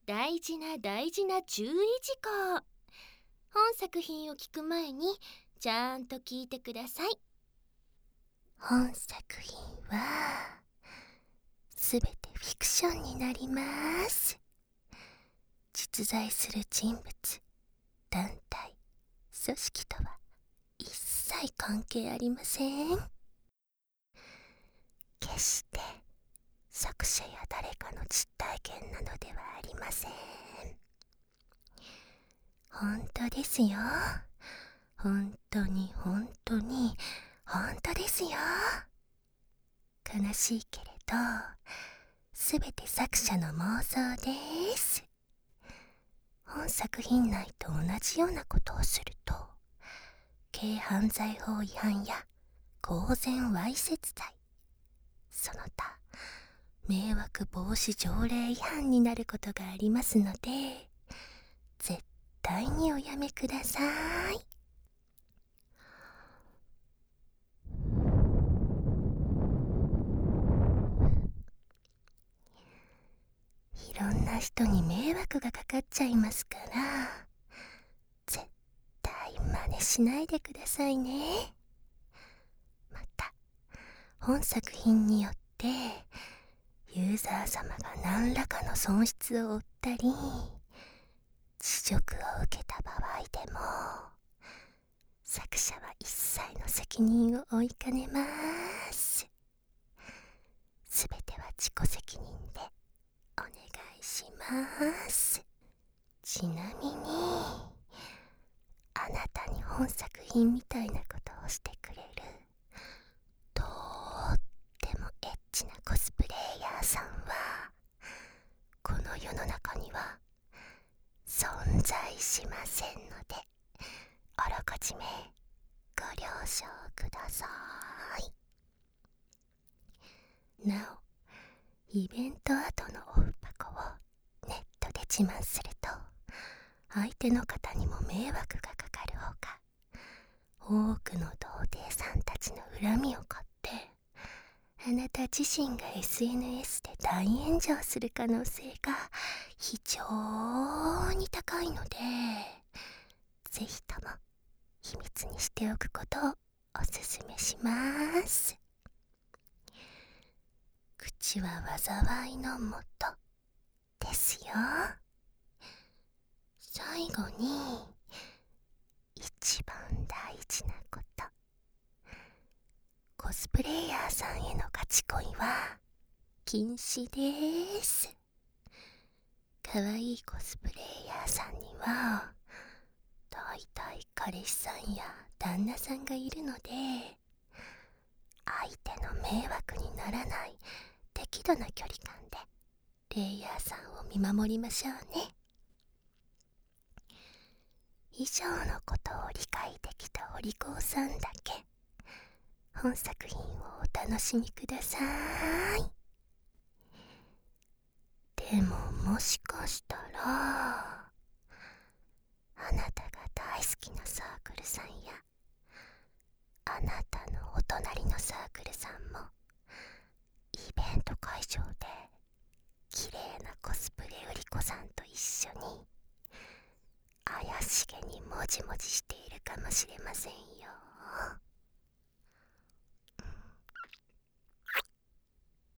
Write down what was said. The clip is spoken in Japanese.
大事な大事な注意事項。本作品を聞く前にちゃんと聞いてください。本作品はすべてフィクションになります。実在する人物、団体、組織とは一切関係ありません。決して作者や誰かの実体験なのではありません。本当ですよ。本当に本当に本当ですよ。悲しいけれど、すべて作者の妄想です。本作品内と同じようなことをすると、軽犯罪法違反や公然わいせつ罪、その他迷惑防止条例違反になることがありますので、絶対におやめください。いろんな人に迷惑がかかっちゃいますから、絶対真似しないでくださいね。また、本作品によってユーザー様が何らかの損失を負ったり、恥辱を受けた場合でも、作者は一切の責任を負いかねます。すべては自己責任でお願いします。ちなみに、あなたに本作品みたいなことをしてくれるとってもエッチなコスプレイヤーさんはこの世の中には存在しませんので、あらかじめご了承ください。なお、イベント後のオフパコをネットで自慢すると、相手の方にも迷惑がかかるほか、多くの童貞さんたちの恨みを買って、あなた自身が SNS で大炎上する可能性が非常に高いので、ぜひとも秘密にしておくことをおすすめします。口は災いのもとですよ。最後に一番大事なこと、コスプレイヤーさんへのガチ恋は禁止です。かわいいコスプレイヤーさんにはだいたい彼氏さんや旦那さんがいるので、相手の迷惑にならない適度な距離感でプレイヤーさんを見守りましょうね。以上のことを理解できたお利口さんだけ本作品をお楽しみください。でももしかしたら、あなたが大好きなサークルさんやあなたのお隣のサークルさんもイベント会場で綺麗なコスプレ売り子さんと一緒に怪しげにもじもじしているかもしれませんよ。